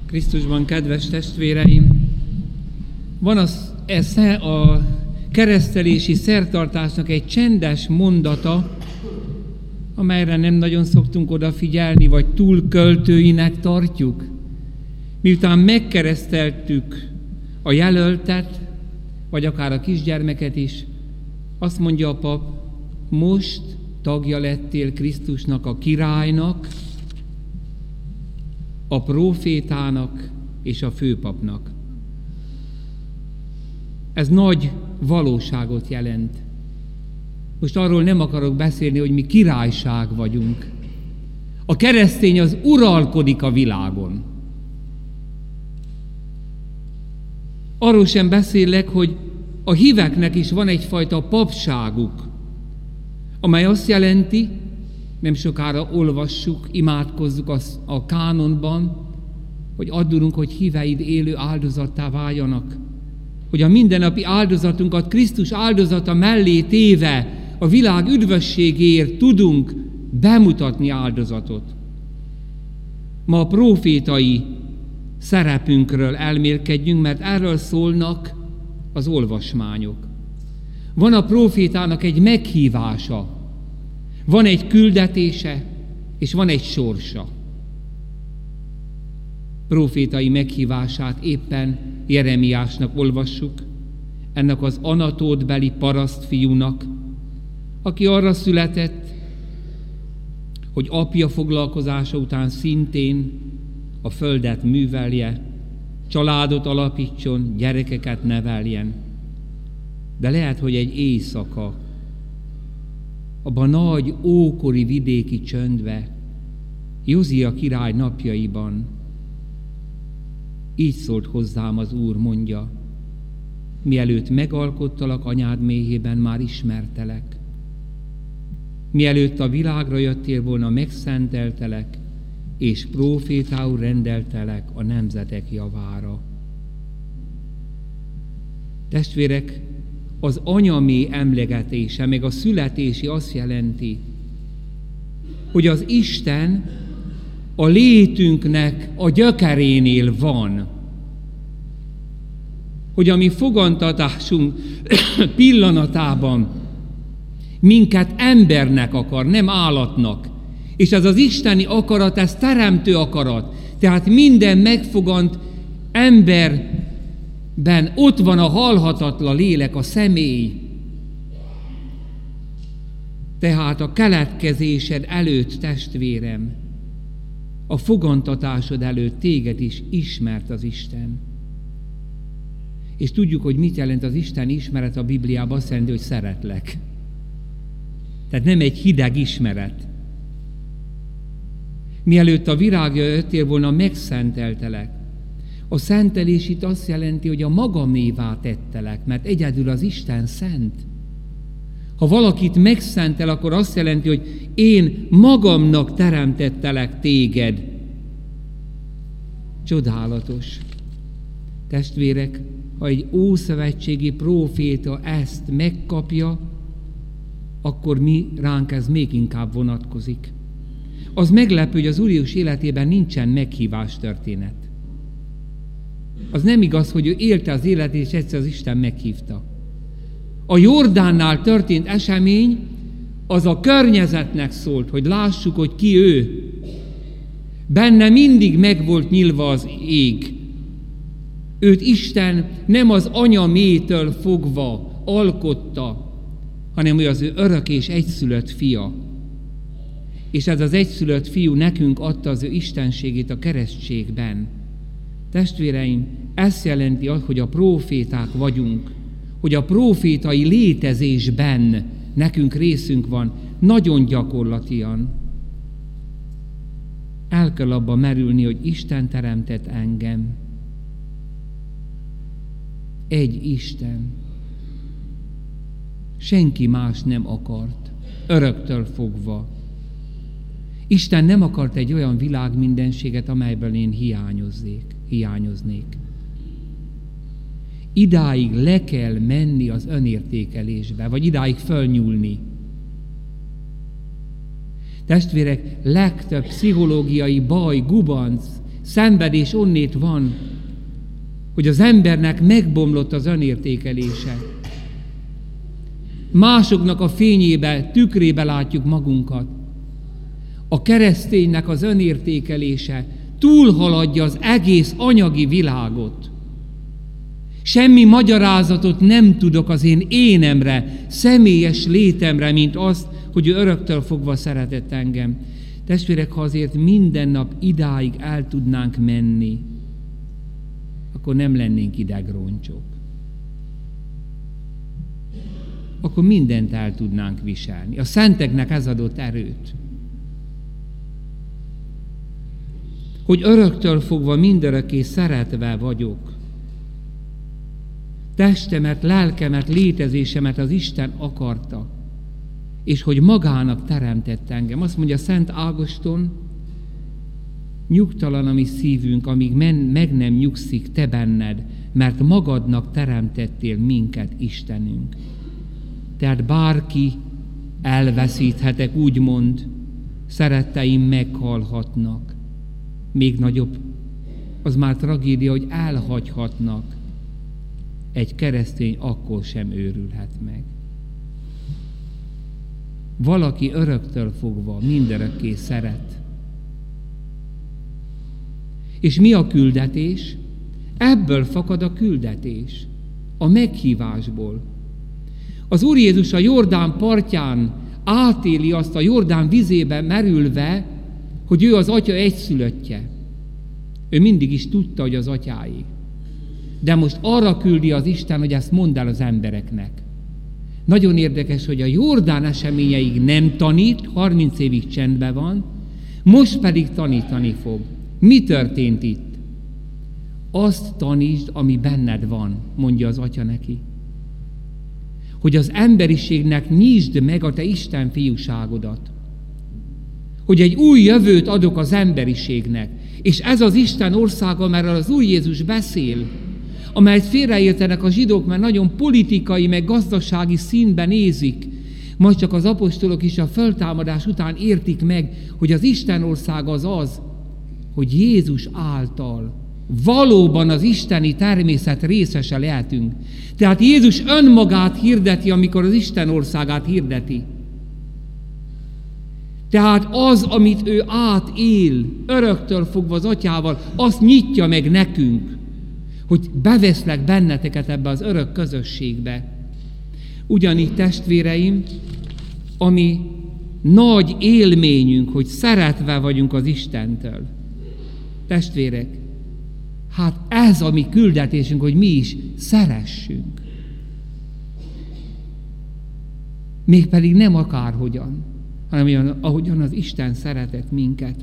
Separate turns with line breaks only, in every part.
Krisztusban, kedves testvéreim! Van a keresztelési szertartásnak egy csendes mondata, amelyre nem nagyon szoktunk odafigyelni, vagy túl költőinek tartjuk. Miután megkereszteltük a jelöltet, vagy akár a kisgyermeket is, azt mondja a pap, most tagja lettél Krisztusnak, a királynak, a prófétának és a főpapnak. Ez nagy valóságot jelent. Most arról nem akarok beszélni, hogy mi királyság vagyunk. A keresztény az uralkodik a világon. Arról sem beszélek, hogy a híveknek is van egyfajta papságuk, amely azt jelenti, nem sokára olvassuk, imádkozzuk a kánonban, hogy addurunk, hogy híveid élő áldozattá váljanak. Hogy a mindennapi áldozatunkat Krisztus áldozata mellé téve a világ üdvösségéért tudunk bemutatni áldozatot. Ma a prófétai szerepünkről elmélkedjünk, mert erről szólnak az olvasmányok. Van a prófétának egy meghívása, van egy küldetése, és van egy sorsa. Prófétai meghívását éppen Jeremiásnak olvassuk, ennek az Anatótbeli parasztfiúnak, aki arra született, hogy apja foglalkozása után szintén a földet művelje, családot alapítson, gyerekeket neveljen. De lehet, hogy egy éjszaka, abban a nagy ókori vidéki csöndbe, Józia király napjaiban így szólt hozzám az Úr, mondja, mielőtt megalkottalak anyád méhében, már ismertelek. Mielőtt a világra jöttél volna, megszenteltelek, és prófétául rendeltelek a nemzetek javára. Testvérek, az anyaméh emlegetése, meg a születési azt jelenti, hogy az Isten a létünknek a gyökerénél van. Hogy a mi fogantatásunk pillanatában minket embernek akar, nem állatnak. És ez az isteni akarat, ez teremtő akarat. Tehát minden megfogant emberben ott van a halhatatlan lélek, a személy. Tehát a keletkezésed előtt, testvérem, a fogantatásod előtt téged is ismert az Isten. És tudjuk, hogy mit jelent az Isten ismeret a Bibliában, azt jelenti, hogy szeretlek. Tehát nem egy hideg ismeret. Mielőtt a virágra jöttél volna, megszenteltelek. A szentelés itt azt jelenti, hogy a magamévá tettelek, mert egyedül az Isten szent. Ha valakit megszentel, akkor azt jelenti, hogy én magamnak teremtettelek téged. Csodálatos. Testvérek, ha egy ószövetségi próféta ezt megkapja, akkor mi ránk ez még inkább vonatkozik. Az meglepő, hogy az Úr Jézus életében nincsen meghívás történet. Az nem igaz, hogy ő élte az életét, és egyszer az Isten meghívta. A Jordánnál történt esemény, az a környezetnek szólt, hogy lássuk, hogy ki ő. Benne mindig meg volt nyílva az ég. Őt Isten nem az anyamétől fogva alkotta, hanem ő az ő örök és egyszülött fia. És ez az egyszülött fiú nekünk adta az ő istenségét a keresztségben. Testvéreim, ez jelenti azt, hogy a próféták vagyunk, hogy a prófétai létezésben nekünk részünk van, nagyon gyakorlatian. El kell abba merülni, hogy Isten teremtett engem. Egy Isten. Senki más nem akart, öröktől fogva. Isten nem akart egy olyan világmindenséget, amelyből én hiányoznék. Idáig le kell menni az önértékelésbe, vagy idáig fölnyúlni. Testvérek, legtöbb pszichológiai baj, gubanc szenvedés onnét van, hogy az embernek megbomlott az önértékelése. Másoknak a fényébe, tükrébe látjuk magunkat. A kereszténynek az önértékelése túlhaladja az egész anyagi világot. Semmi magyarázatot nem tudok az én énemre, személyes létemre, mint azt, hogy ő öröktől fogva szeretett engem. Testvérek, ha azért minden nap idáig el tudnánk menni, akkor nem lennénk idegroncsok. Akkor mindent el tudnánk viselni. A szenteknek ez adott erőt. Hogy öröktől fogva mindörökké szeretve vagyok. Testemet, lelkemet, létezésemet az Isten akarta, és hogy magának teremtett engem. Azt mondja Szent Ágoston, nyugtalan a mi szívünk, amíg meg nem nyugszik te benned, mert magadnak teremtettél minket, Istenünk. Tehát bárki elveszíthetek, úgymond, szeretteim meghalhatnak. Még nagyobb, az már tragédia, hogy elhagyhatnak. Egy keresztény akkor sem őrülhet meg. Valaki öröktől fogva mindörökké szeret. És mi a küldetés? Ebből fakad a küldetés, a meghívásból. Az Úr Jézus a Jordán partján átéli azt, a Jordán vizébe merülve, hogy ő az Atya egyszülöttje. Ő mindig is tudta, hogy az atyái. De most arra küldi az Isten, hogy ezt mondd el az embereknek. Nagyon érdekes, hogy a Jordán eseményeig nem tanít, 30 évig csendben van, most pedig tanítani fog. Mi történt itt? Azt tanítsd, ami benned van, mondja az Atya neki. Hogy az emberiségnek nyisd meg a te Isten fiúságodat. Hogy egy új jövőt adok az emberiségnek. És ez az Isten országa, amelyről az Úr Jézus beszél, amelyet félreértenek a zsidók, mert nagyon politikai, meg gazdasági színben nézik, majd csak az apostolok is a föltámadás után értik meg, hogy az Isten országa az, hogy Jézus által valóban az isteni természet részese lehetünk. Tehát Jézus önmagát hirdeti, amikor az Isten országát hirdeti. Tehát az, amit ő átél, öröktől fogva az Atyával, azt nyitja meg nekünk, hogy beveszlek benneteket ebbe az örök közösségbe. Ugyanígy, testvéreim, ami nagy élményünk, hogy szeretve vagyunk az Istentől. Testvérek, hát ez a mi küldetésünk, hogy mi is szeressünk. Mégpedig nem akárhogyan, hanem ahogyan az Isten szeretett minket.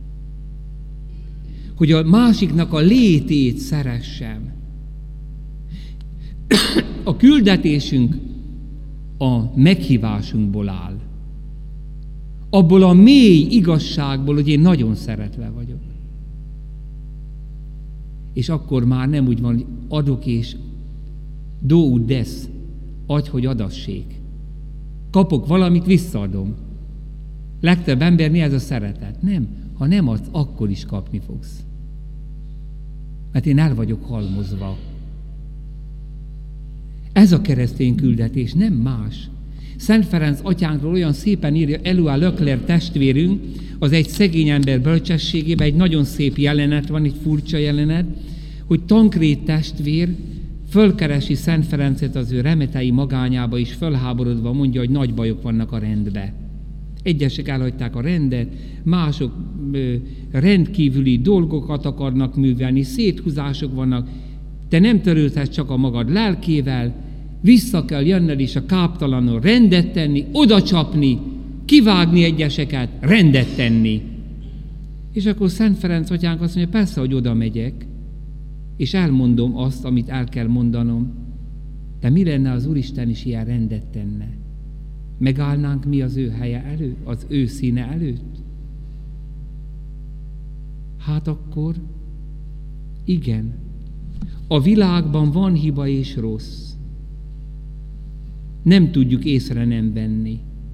Hogy a másiknak a létét szeressem. A küldetésünk a meghívásunkból áll. Abból a mély igazságból, hogy én nagyon szeretve vagyok. És akkor már nem úgy van, hogy adok és do ut des, adj, hogy adassék. Kapok valamit, visszaadom. Legtöbb embernél ez a szeretet. Nem, ha nem adsz, akkor is kapni fogsz. Mert én el vagyok halmozva. Ez a keresztény küldetés, nem más. Szent Ferenc atyánkról olyan szépen írja Éloi Leclerc testvérünk, az egy szegény ember bölcsességében egy nagyon szép jelenet van, egy furcsa jelenet, hogy Tancréd testvér fölkeresi Szent Ferencet az ő remetei magányába, és fölháborodva mondja, hogy nagy bajok vannak a rendbe. Egyesek elhagyták a rendet, mások rendkívüli dolgokat akarnak művelni, széthúzások vannak, te nem törődhetsz csak a magad lelkével, vissza kell jönned és a káptalanul rendet tenni, oda csapni, kivágni egyeseket, rendet tenni. És akkor Szent Ferenc atyánk azt mondja, persze, hogy oda megyek, és elmondom azt, amit el kell mondanom. De mi lenne, az Úristen is ilyen rendet tenne? Megállnánk mi az ő helye előtt, az ő színe előtt? Hát akkor igen, a világban van hiba és rossz. Nem tudjuk észre nem venni.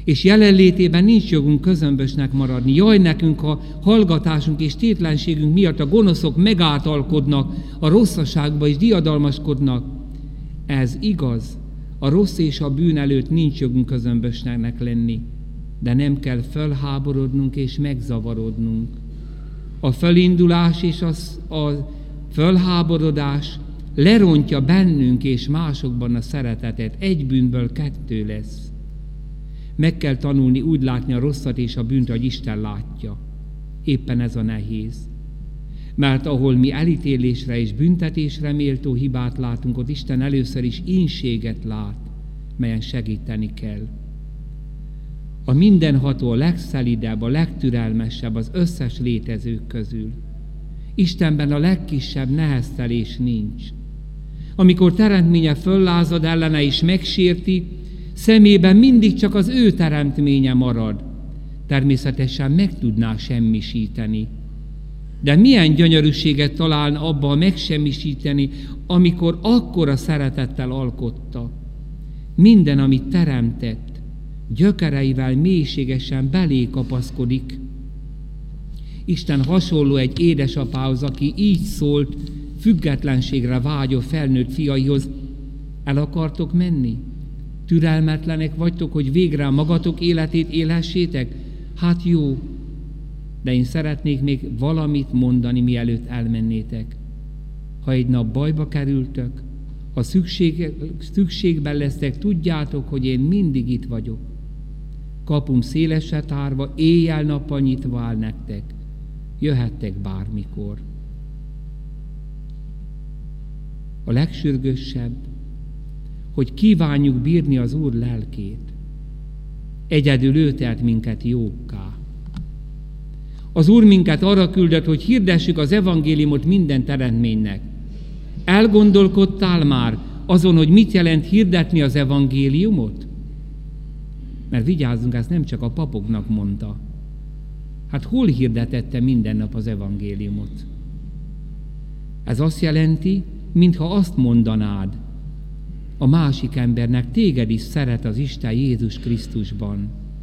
és jelenlétében nincs jogunk közömbösnek maradni. Jaj nekünk, ha hallgatásunk és tétlenségünk miatt a gonoszok megáltalkodnak, a rosszaságba is diadalmaskodnak. Ez igaz, a rossz és a bűn előtt nincs jogunk közömbösnek lenni, de nem kell fölháborodnunk és megzavarodnunk. A fölindulás és a fölháborodás lerontja bennünk és másokban a szeretetet. Egy bűnből kettő lesz. Meg kell tanulni úgy látni a rosszat és a bűnt, hogy Isten látja. Éppen ez a nehéz. Mert ahol mi elítélésre és büntetésre méltó hibát látunk, ott Isten először is ínséget lát, melyen segíteni kell. A mindenható, a legszelidebb, a legtürelmesebb az összes létezők közül. Istenben a legkisebb neheztelés nincs. Amikor teremtménye föllázad ellene és megsérti, szemében mindig csak az ő teremtménye marad. Természetesen meg tudná semmisíteni. De milyen gyönyörűséget találna abba, ha megsemmisíteni, amikor akkora szeretettel alkotta. Minden, amit teremtett, gyökereivel mélységesen belé kapaszkodik. Isten hasonló egy édesapához, aki így szólt függetlenségre vágyó felnőtt fiaihoz: el akartok menni? Türelmetlenek vagytok, hogy végre a magatok életét élhessétek? Hát jó, de én szeretnék még valamit mondani, mielőtt elmennétek. Ha egy nap bajba kerültök, ha szükségben lesztek, tudjátok, hogy én mindig itt vagyok. Kapum szélesre tárva, éjjel-nappal nyitva áll nektek. Jöhettek bármikor. A legsürgősebb, hogy kívánjuk bírni az Úr lelkét. Egyedül ő tett minket jókká. Az Úr minket arra küldött, hogy hirdessük az evangéliumot minden teremtménynek. Elgondolkodtál már azon, hogy mit jelent hirdetni az evangéliumot? Mert vigyázzunk, ezt nem csak a papoknak mondta. Hát hol hirdetette minden nap az evangéliumot? Ez azt jelenti, mintha azt mondanád a másik embernek: téged is szeret az Isten Jézus Krisztusban.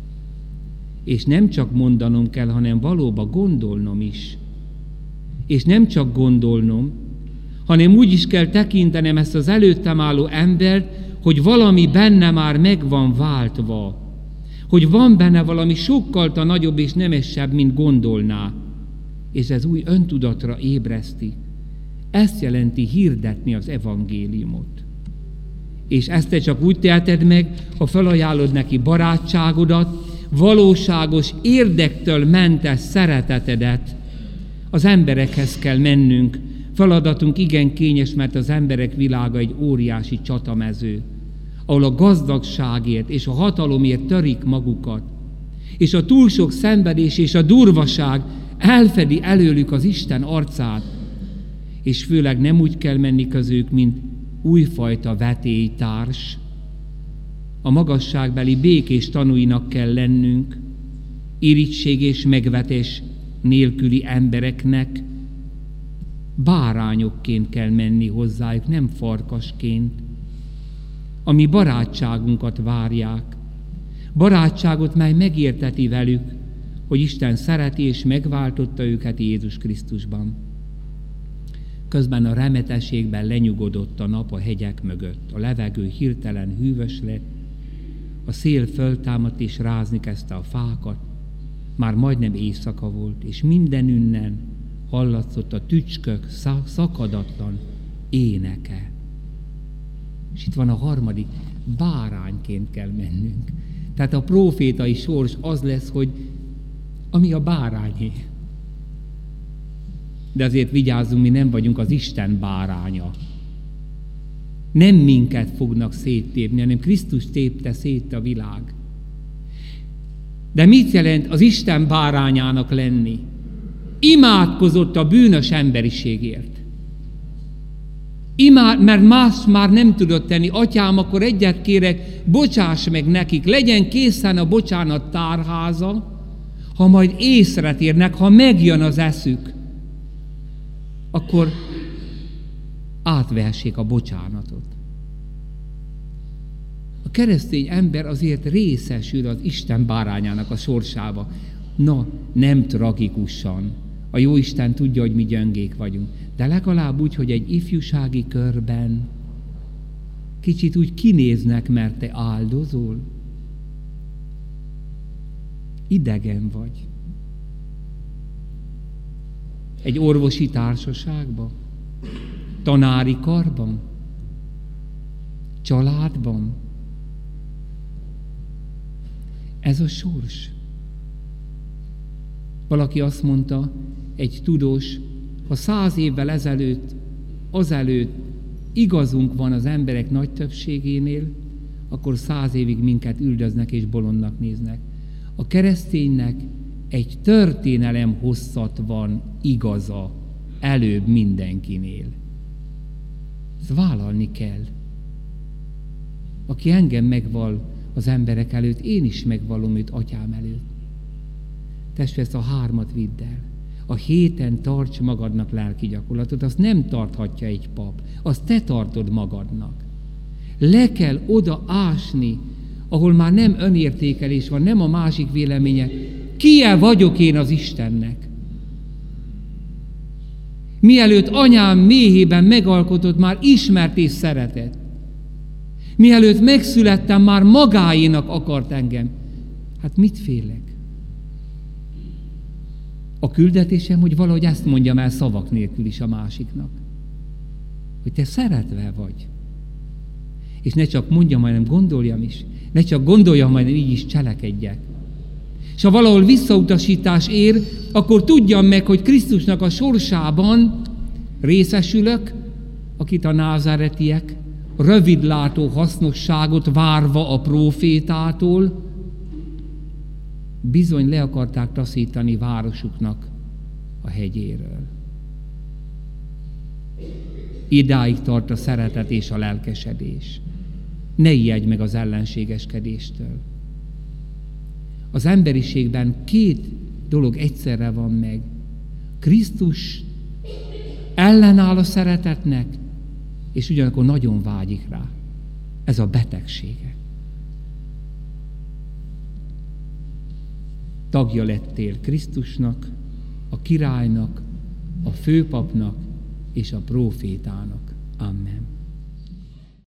És nem csak mondanom kell, hanem valóban gondolnom is. És nem csak gondolnom, hanem úgy is kell tekintenem ezt az előttem álló embert, hogy valami benne már meg van váltva. Hogy van benne valami sokkal nagyobb és nemesebb, mint gondolná. És ez új öntudatra ébreszti. Ezt jelenti hirdetni az evangéliumot. És ezt te csak úgy teheted meg, ha felajánlod neki barátságodat, valóságos, érdektől mentes szeretetedet. Az emberekhez kell mennünk. Feladatunk igen kényes, mert az emberek világa egy óriási csatamező, ahol a gazdagságért és a hatalomért törik magukat, és a túl sok szenvedés és a durvaság elfedi előlük az Isten arcát, és főleg nem úgy kell menni közük, mint újfajta vetélytárs. A magasságbeli békés tanúinak kell lennünk, irigység és megvetés nélküli embereknek. Bárányokként kell menni hozzájuk, nem farkasként. A mi barátságunkat várják. Barátságot, mely megérteti velük, hogy Isten szereti és megváltotta őket Jézus Krisztusban. Közben a remetességben lenyugodott a nap a hegyek mögött. A levegő hirtelen hűvös lett, a szél föltámadt és rázni kezdte a fákat. Már majdnem éjszaka volt, és mindenünnen hallatszott a tücskök szakadatlan éneke. És itt van a harmadik: bárányként kell mennünk. Tehát a prófétai sors az lesz, hogy ami a bárányé. De azért vigyázzunk, mi nem vagyunk az Isten báránya. Nem minket fognak széttépni, hanem Krisztus tépte szét a világ. De mit jelent az Isten bárányának lenni? Imádkozott a bűnös emberiségért. Mert más már nem tudott tenni. Atyám, akkor egyet kérek, bocsáss meg nekik, legyen készen a bocsánat tárháza, ha majd észre térnek, ha megjön az eszük, akkor átvehessék a bocsánatot. A keresztény ember azért részesül az Isten bárányának a sorsába. Na, nem tragikusan. A Jóisten tudja, hogy mi gyöngék vagyunk. De legalább úgy, hogy egy ifjúsági körben kicsit úgy kinéznek, mert te áldozol. Idegen vagy. Egy orvosi társaságban, tanári karban, családban. Ez a sors. Valaki azt mondta, egy tudós, ha 100 évvel azelőtt igazunk van az emberek nagy többségénél, akkor 100 évig minket üldöznek és bolondnak néznek. A kereszténynek egy történelem hosszat van igaza előbb mindenkinél. Ezt vállalni kell. Aki engem megval az emberek előtt, én is megvallom őt atyám előtt. Testvére, ezt a 3 vidd el. A héten tarts magadnak lelki gyakorlatot, azt nem tarthatja egy pap, azt te tartod magadnak. Le kell oda ásni, ahol már nem önértékelés van, nem a másik véleménye. Kie vagyok én az Istennek? Mielőtt anyám méhében megalkotott, már ismert és szeretett. Mielőtt megszülettem, már magáénak akart engem. Hát mit félek? A küldetésem, hogy valahogy ezt mondjam el szavak nélkül is a másiknak. Hogy te szeretve vagy. És ne csak mondjam, hanem gondoljam is. Ne csak gondoljam, hanem így is cselekedjek. És ha valahol visszautasítás ér, akkor tudjam meg, hogy Krisztusnak a sorsában részesülök, akit a názáretiek rövidlátó hasznosságot várva a prófétától bizony le akarták taszítani városuknak a hegyéről. Idáig tart a szeretet és a lelkesedés. Ne ijedj meg az ellenségeskedéstől. Az emberiségben 2 dolog egyszerre van meg. Krisztus ellenáll a szeretetnek, és ugyanakkor nagyon vágyik rá. Ez a betegsége. Tagja lettél Krisztusnak, a királynak, a főpapnak és a prófétának. Amen.